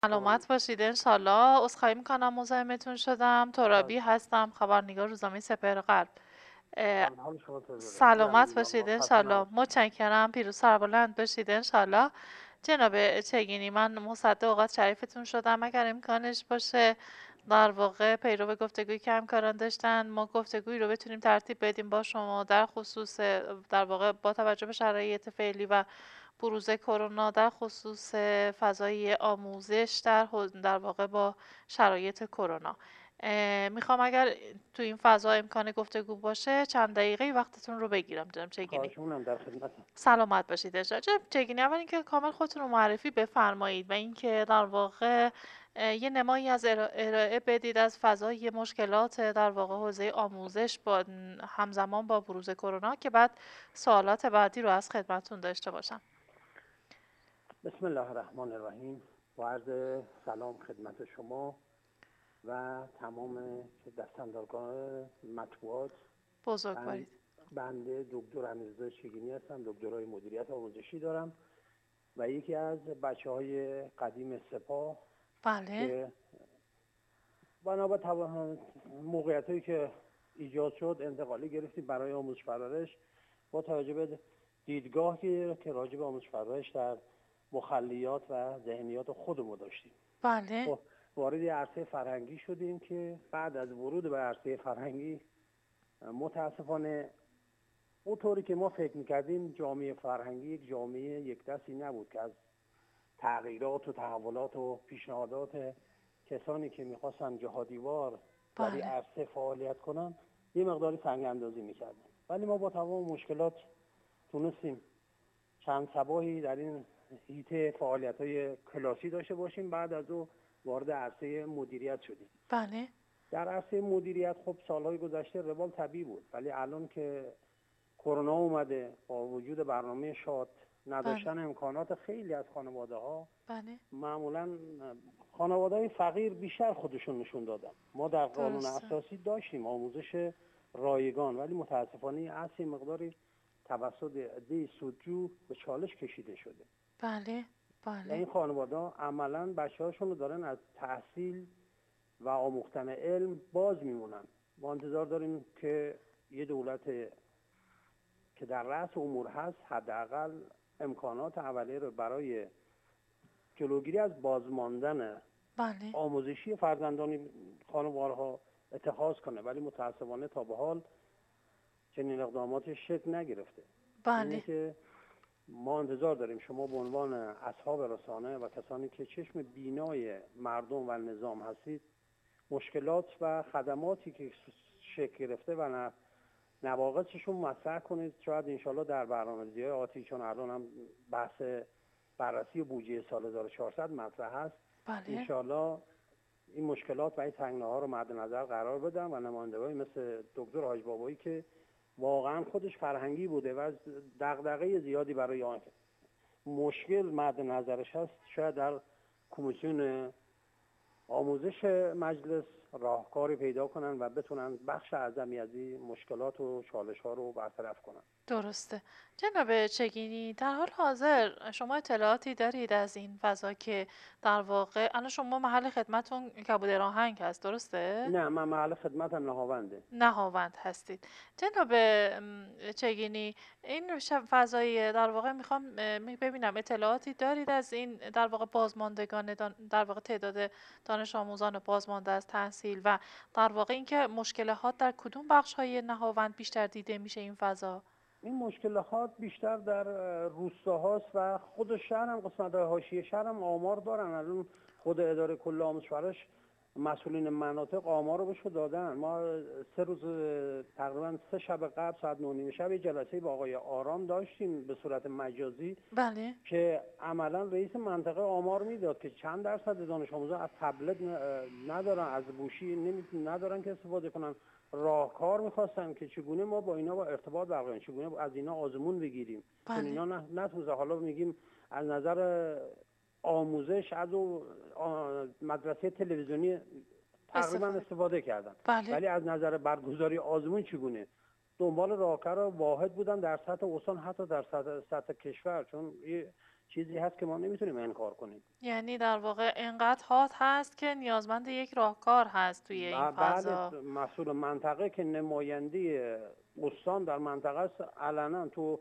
سلامت باشید انشالله. عذرخواهی میکنم مزاحمتون شدم. خواهش ترابی هستم، خبرنگار روزنامه سپهر غرب. اه، حال شما چطوره؟ خوبم سلامت دیدم، باشید خسته انشالله. نباشید. متشکرم. پیروز سربلند باشید انشالله. جناب چگینی، من مصدق اوقات شریفتون شدم. اگر امکانش باشه در واقع پیرو گفتگویی که همکاران داشتن، ما گفتگویی رو بتونیم ترتیب بدیم با شما در خصوص در واقع با توجه به شرایط فعلی و بروز کرونا، در خصوص فضای آموزش در واقع با شرایط کرونا. میخوام اگر تو این فضا امکان گفتگو باشه چند دقیقه وقتتون رو بگیرم. جناب چگینی، خواهشمونم، در خدمتم. سلامت باشید. جناب چگینی، اول اینکه کامل خودتون رو معرفی بفرمایید و اینکه در واقع یه نمایی از ارائه بدید از فضای مشکلات در واقع حوزه آموزش با همزمان با بروز کرونا، که بعد سوالات بعدی رو از خدمتتون داشته باشم. بسم الله الرحمن الرحیم. با عرض سلام خدمت شما و تمام دستاندارگان مطبوعات. بند- بزرگوارید. بنده دکتر امیررضا چگینی هستم، دکترای مدیریت آموزشی دارم و یکی از بچه‌های قدیم سپاه بله. که بنا به موقعیتایی که ایجاد شد انتقالی گرفتیم برای آموزش پرورش با توجه به دیدگاهی که راجع به آموزش پرورش در مخلیات و ذهنیات خودمون داشتیم. بله. خب، وارد عرصه فرهنگی شدیم که بعد از ورود به عرصه فرهنگی متاسفانه اونطوری که ما فکر میکردیم جامعه فرهنگی یک جامعه یک دستی نبود که از تغییرات و تحولات و پیشنهادات کسانی که میخواستن جهادیوار در این بله. عرصه فعالیت کنن یه مقداری سنگ اندازی میکردن، ولی ما با تمام مشکلات تونستیم چند صباحی در این حیطه فعالیت‌های کلاسی داشته باشیم. بعد از او وارد عرصه مدیریت شدیم. بله. در عرصه مدیریت خب سالهای گذشته روال طبیعی بود، ولی الان که کرونا اومده با وجود برنامه شات، بله. نداشتن امکانات خیلی از خانواده‌ها، بله. معمولا خانواده‌های فقیر بیشتر خودشون نشون دادن. ما در قانون درسته. اساسی داشتیم آموزش رایگان، ولی متاسفانه این اصل مقداری توسط عده سودجو به چالش کشیده شده بله. و بله. این خانواده‌ها عملاً بچه‌هاشون رو دارن از تحصیل و آموختن علم باز میمونن. ما انتظار داریم که یه دولت که در رأس امور هست حداقل امکانات اولیه رو برای جلوگیری از بازماندن بله. آموزشی فرزندان خانوارها اتخاذ کنه، ولی متاسفانه تا به حال چنین اقداماتش شکل نگرفته. اینه بله. که ما انتظار داریم شما به عنوان اصحاب رسانه و کسانی که چشم بینای مردم و نظام هستید مشکلات و خدماتی که شکل گرفته و نواقصشون مطرح کنید. شاید انشالله در برنامه‌ریزی‌های آتی، چون الان هم بحث بررسی بودجه سال 1400 مطرح هست، بله. انشالله این مشکلات و این تنگناها رو مد نظر قرار بدم و نماینده‌هایی مثل دکتر حاج بابایی که واقعا خودش فرهنگی بوده و دغدغه زیادی برای آن مشکل مد نظرش هست، شاید در کمیسیون آموزش مجلس راهکاری پیدا کنن و بتونن بخش اعظمی از این مشکلات و چالش ها رو برطرف کنن. درسته. جناب چگینی، در حال حاضر شما اطلاعاتی دارید از این فضا که در واقع الان شما محل خدمتون کبوده راهنگ هست، درسته؟ نه، من محل خدمتم نهاونده. نهاوند هستید. جناب چگینی، این فضای در واقع میخوام ببینم اطلاعاتی دارید از این در واقع بازماندگان در واقع تعداد دانش آموزان بازمانده از تحصیل و در واقع اینکه مشکلات در کدوم بخش های نهاوند بیشتر دیده میشه این فضا؟ این مشکلات بیشتر در روستاهاست و خود شهر هم قسمت‌های حاشیه شهر هم آمار دارن. الان خود اداره کل آموزش پرورش مسئولین مناطق آمار رو بهش دادن. ما 3 روز تقریبا 3 شب قبل ساعت 9 شب یه جلسه با آقای آرام داشتیم به صورت مجازی بله. که عملا رئیس منطقه آمار میداد که چند درصد دانش آموزان از تبلت ندارن، از گوشی ندارن که استفاده کنن. راهکار میخواستن که چگونه ما با اینا با ارتباط برقرار کنیم، چگونه از اینا آزمون بگیریم، چون بله. اینا نتوزه. حالا میگیم از نظر آموزش از اون مدرسه تلویزیونی تقریبا استفاده. استفاده کردن، بله. ولی از نظر برگزاری آزمون چگونه؟ دنبال راهکار واحد بودن در سطح استان، حتی در سطح کشور، چون چیزی هست که ما نمیتونیم انکار کنیم. یعنی در واقع اینقدر حاد هست که نیازمند یک راهکار هست توی این بله، فضا. مسئول منطقه که نماینده استان در منطقه است علنا تو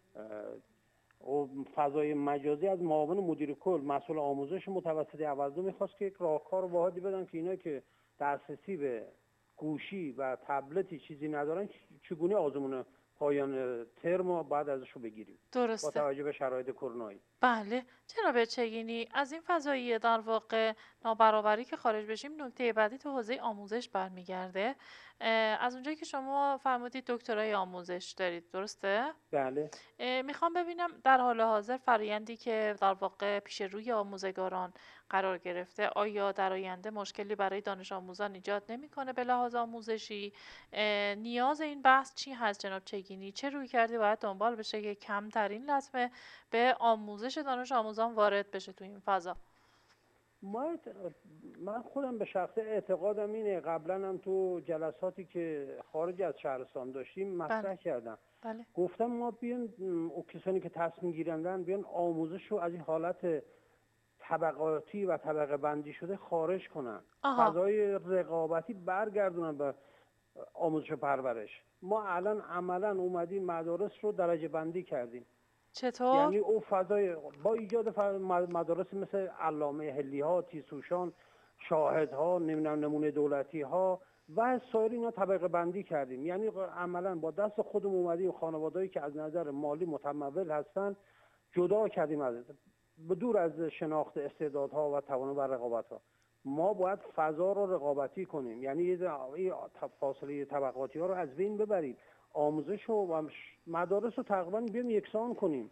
و فضای مجازی از معاون مدیر کل مسئول آموزش متوسط اول میخواست که یک راهکار واحدی بدن که اینا که دسترسی به گوشی و تبلتی چیزی ندارن چگونه آزمون پایان ترم رو بعد ازشو بگیریم با درسته. توجه به شرایط کرونایی. بله جناب چگینی، از این فضایی در واقع نابرابری که خارج بشیم، نکته بعدی تو حوزه آموزش برمیگرده. از اونجایی که شما فرمودید دکترای آموزش دارید، درسته؟ بله. میخوام ببینم در حال حاضر فرایندی که در واقع پیش روی آموزگاران قرار گرفته، آیا در آینده مشکلی برای دانش آموزان ایجاد نمیکنه به لحاظ آموزشی؟ نیاز این بحث چی هست جناب چگینی؟ چه رویکردی باید دنبال بشه که کمترین لطمه به آموزش دانش آموزان وارد بشه تو این فضا؟ من خودم به شخصه اعتقادم اینه، قبلا هم تو جلساتی که خارج از شهرستان داشتیم مطرح کردم. بله. گفتم ما بیان کسانی که تصمیم گیرندن بیان آموزش رو از این حالت طبقاتی و طبقه بندی شده خارج کنن. فضای رقابتی برگردونن به آموزش و پرورش. ما الان عملا اومدیم مدارس رو درجه بندی کردیم. چطور؟ یعنی او فضای با ایجاد مدارس مثل علامه حلی ها، تیسوشان، شاهد ها، نمونه دولتی ها و سایر اینا طبقه بندی کردیم. یعنی عملا با دست خودمون اومدیم خانوادهایی که از نظر مالی متمول هستن جدا کردیم از دور از شناخت استعدادها و توان و رقابت ها. ما باید فضا رو رقابتی کنیم، یعنی یه فاصله طبقاتی ها رو از بین ببریم، آموزش و مدارس رو تقریبا بیام یکسان کنیم.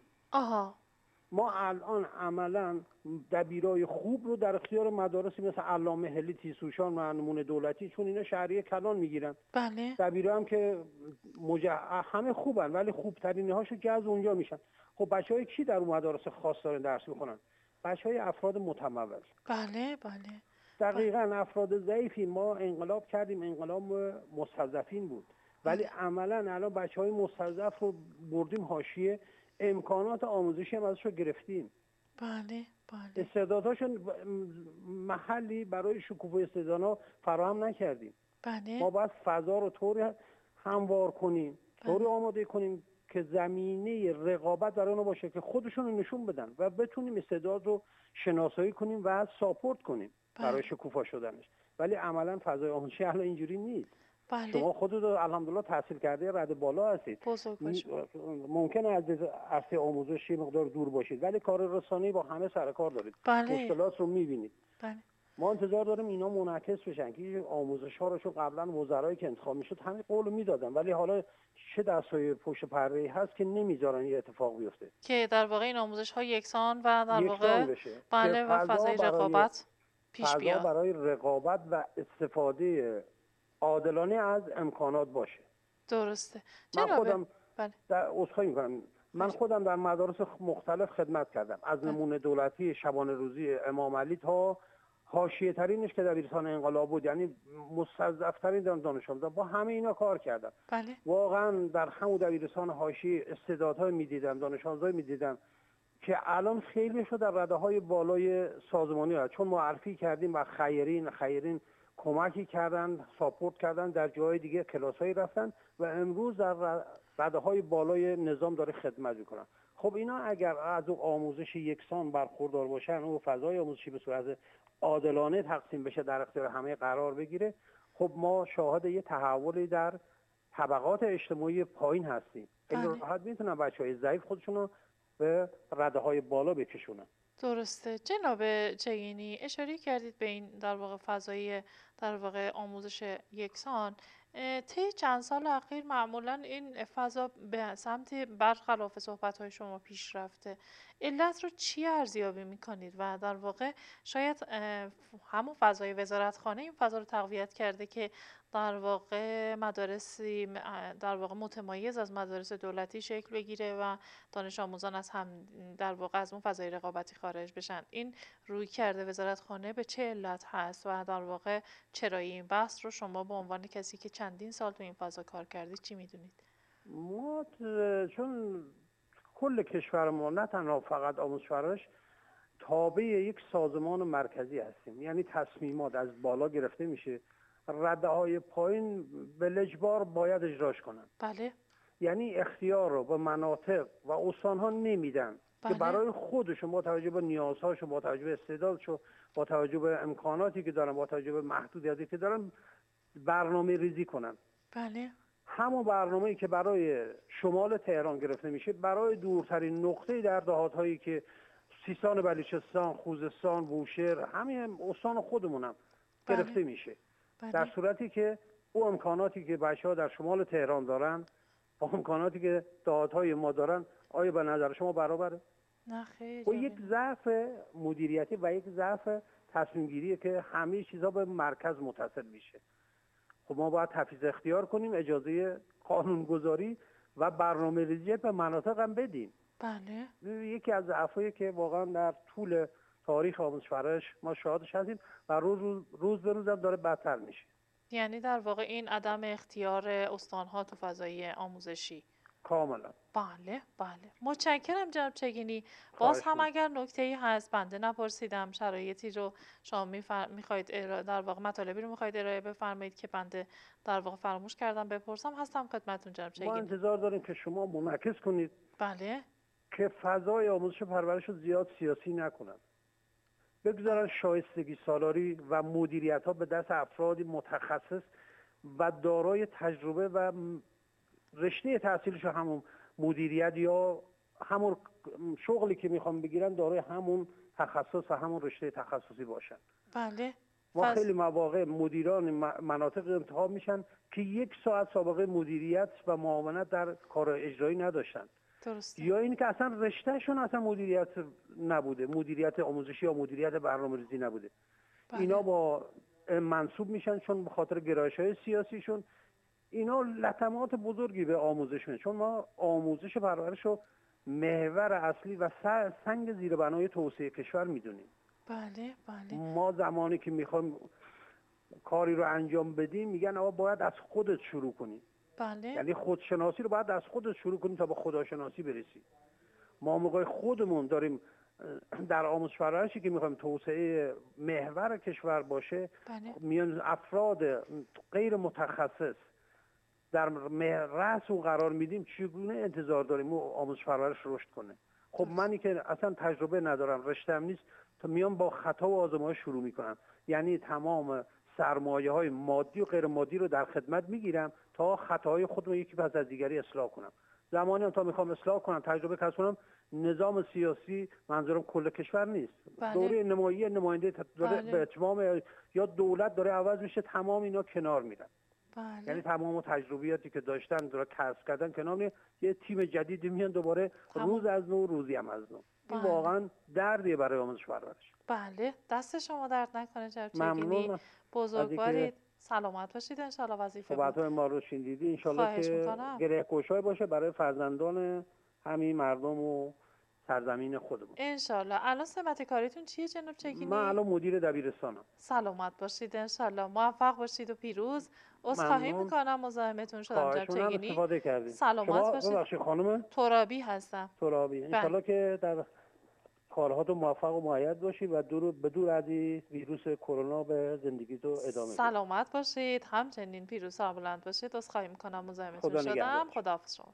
ما الان عملا دبیرای خوب رو در اختیار مدارسی مثل علامه حلی، تیسوشان و نمونه دولتی، چون اینا شهریه کلان میگیرن. بله. دبیرا هم که همه خوبن ولی خوبترین هاشو که از اونجا میشن. خب بچهای کی در اون مدارس خاص دارن درس میخونن؟ بچهای افراد متمول. بله. دقیقاً افراد ضعیفی. ما انقلاب کردیم، انقلاب مستضعفین بود، ولی عملاً الان بچهای مستضعف رو بردیم حاشیه، امکانات آموزشی هم ازش رو گرفتیم. بله. استعدادهاشون محلی برای شکوفا استعدادها فراهم نکردیم. بله. ما باید فضا رو طوری هموار کنیم، طوری آماده کنیم که زمینه رقابت برای اونها باشه که خودشون رو نشون بدن و بتونیم استعداد رو شناسایی کنیم و ساپورت کنیم برای شکوفا شدنش. ولی عملا فضای آموزشی الان اینجوری نیست. شما خودتون الحمدلله تحصیل کرده رد بالا هستید، ممکنه از عرصه آموزش یه مقدار دور باشید ولی کار رسانه‌ای با همه سر کار دارید. مشکلات رو می‌بینید. ما انتظار داریم اینا منعکس بشن که آموزش ها رو، چون قبلا وزرایی که انتخاب میشد همین قول میدادن ولی حالا چه دستای پشت پرده هست که نمیذارن این اتفاق بیفته که در واقع این آموزش ها یکسان و در واقع بشه. بله و فضای رقابت پیش بیاد. فضا برای رقابت و استفاده عادلانه از امکانات باشه. درسته. من خودم من خودم در مدارس مختلف خدمت کردم، از نمونه دولتی شبانه روزی امام علی تا حاشیه ترینش که دبیرستان انقلاب بود، یعنی مستضعف ترین دانش آموزان، با همه اینا کار کردم. واقعا در همون دبیرستان حاشیه استعدادهای میدیدم، دانش آموزای میدیدم که الان خیلیشو در رده‌های بالای سازمانی هست، چون معرفی کردیم و خیرین کمکی کردن، ساپورت کردن، در جای دیگه کلاسایی رفتن و امروز در رده‌های بالای نظام داره خدمت میکنن. خب اینا اگر از آموزش یکسان برخوردار باشن و فضای آموزشی به صورت عادلانه تقسیم بشه، در اختیار همه قرار بگیره، خب ما شاهد یه تحولی در طبقات اجتماعی پایین هستیم. خیلی راحت میتونن بچهای ضعیف خودشونو به رده‌های بالا بکشونن. درسته. جناب چگینی اشاره کردید به این در واقع فضای در واقع آموزش یکسان. طی چند سال اخیر معمولا این فضا به سمت برخلاف صحبت‌های شما پیش رفته. علت رو چی ارزیابی می‌کنید و در واقع شاید همون فضای وزارتخانه این فضا رو تقویت کرده که در واقع مدارسی در واقع متمایز از مدارس دولتی شکل بگیره و دانش آموزان از هم در واقع از اون فضای رقابتی خارج بشن. این روی کرده وزارتخانه به چه علت هست و در واقع چرایی این بحث رو شما به عنوان کسی که چندین سال تو این فضا کار کردید چی میدونید؟ ما چون کل کشور ما، نه تنها فقط آموزش پرورش، تابع یک سازمان مرکزی هستیم. یعنی تصمیمات از بالا گرفته میشه، رده های پایین به اجبار باید اجراش کنن. بله یعنی اختیار رو به مناطق و استان‌ها نمیدن که بله برای خودشون با توجه به نیازهاشون، با توجه به استعدادشون، با توجه به امکاناتی که دارن، با توجه به محدودیتی که دارن، برنامه ریزی کنن. بله همون برنامه‌ای که برای شمال تهران گرفته میشه، برای دورترین نقطه در دهات‌هایی که سیستان بلوچستان، خوزستان، بوشهر، همین استان خودمونم بله گرفته میشه. در بله صورتی که او امکاناتی که بچه‌ها در شمال تهران دارن با امکاناتی که دهات‌های ما دارن، آیا به نظر شما برابره؟ نه خیر و یک جالب. ضعف مدیریتی و یک ضعف تصمیم گیریه که همه چیزا به مرکز متصل میشه. خب ما باید تفویض اختیار کنیم، اجازه قانونگذاری و برنامه ریزی به مناطق هم بدیم. بله یکی از ضعفایی که واقعا در طول تاریخ آموزش پرورش ما شاهدش هستیم و روز به روز هم داره بدتر میشه. یعنی در واقع این عدم اختیار استان‌ها تو فضای آموزشی. کاملا. بله بله متشکرم جناب چگینی. باز خواهش هم می‌کنم. اگر نکته‌ای هست بنده نپرسیدم، شرایطی رو شما میخواید در واقع مطالبی رو میخواید ارائه بفرمایید که بنده در واقع فراموش کردم بپرسم، هستم خدمتتون جناب ما چگینی. انتظار داریم که شما منعکس کنید بله که فضای آموزش و پرورش رو زیاد سیاسی نکنن، بگذارن شایستگی سالاری و مدیریت ها به دست افرادی متخصص و دارای تجربه و رشته تحصیلش همون مدیریت یا همون شغلی که میخوام بگیرن دارای همون تخصص و همون رشته تخصصی باشن. بله ما خیلی مواقع مدیران مناطق انتخاب میشن که 1 ساعت سابقه مدیریت و معاونت در کار اجرایی نداشتن، درسته یا این که اصلا رشتهشون اصلا مدیریت نبوده، مدیریت آموزشی یا مدیریت برنامه‌ریزی نبوده. بله اینا با منسوب میشن چون به خاطر گرایش‌های سیاسیشون. اینا لطمات بزرگی به آموزش میده، چون ما آموزش و پرورش رو محور اصلی و سنگ زیربنای توسعه کشور میدونیم. بله بله ما زمانی که میخوایم کاری رو انجام بدیم میگن آقا باید از خودت شروع کنی. بله یعنی خودشناسی رو باید از خودت شروع کنی تا به خداشناسی برسی. ما موقع خودمون داریم در آموزش پرورشی که میخوایم توسعه محور کشور باشه، بله میان افراد غیر متخصص در رأس اون قرار میدیم، چگونه انتظار داریم اون آموزش پرورش رشد کنه؟ خب منی که اصلا تجربه ندارم، رشته‌ام نیست، تا میام با خطا و آزمایش شروع میکنم. یعنی تمام سرمایه‌های مادی و غیر مادی رو در خدمت میگیرم تا خطاهای خودم رو یکی پس از دیگری اصلاح کنم. زمانی هم تا میخوام اصلاح کنم، تجربه کسب کنم، نظام سیاسی، منظورم کل کشور نیست، بله دوره نمایی نماینده داره بله به اتمام، یا دولت داره عوض میشه، تمام اینا کنار میرن. بله یعنی تمام تجربیاتی که داشتن داره کسب کردن کنار میره، یه تیم جدیدی میان دوباره، تمام. روز از نو روزی هم از نو. این بله. واقعا دردیه برای آموزش پرورش. بله دست شما درد نکنه جناب چگینی، ممنون بزرگوارید، سلامت باشید، انشالله وظیفه بود. صحبت‌های ما رو شنیدید. انشالله خواهش که میکنم. گره‌گشای باشه برای فرزندان همین مردم و سرزمین خودمون. انشالله. الان سمت کاریتون چیه جناب چگینی؟ من الان مدیر دبیرستانم. سلامت باشید، انشالله موفق باشید و پیروز. عذرخواهی ممنون. میکنم مزاحمتون شدم جناب خواهش می‌کنم، چگینی. استفاده کردیم. سلامت شما باشید. ببخشید خانم ترابی هستم. ترابی. انشالله که در کارهاتون موفق و مؤید باشی و به دور از این ویروس کرونا به زندگیتو ادامه بدی. سلامت باشید، همچنین پیروز و بلند باشید. عذرخواهی میکنم مزاحمتون خدا شدم. نگهدار. خداحافظ شما.